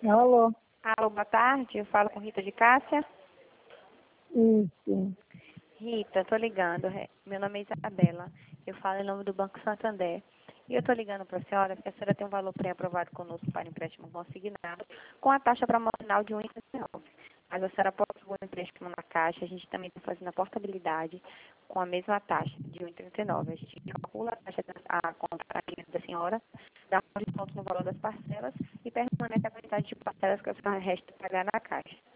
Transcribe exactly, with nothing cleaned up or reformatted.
Alô? Alô, boa tarde. Eu falo com Rita de Cássia. Isso. Rita, tô ligando. é, Meu nome é Isabela. Eu falo em nome do Banco Santander. E eu tô ligando para a senhora porque a senhora tem um valor pré-aprovado conosco para empréstimo consignado com a taxa promocional de um vírgula trinta e nove. Mas a senhora pode fazer um empréstimo na Caixa. A gente também está fazendo a portabilidade com a mesma taxa de um vírgula trinta e nove. A gente calcula a taxa da a conta da senhora, dá um desconto no valor das parcelas e permanece a quantidade de parcelas que a senhora resta pagar na Caixa.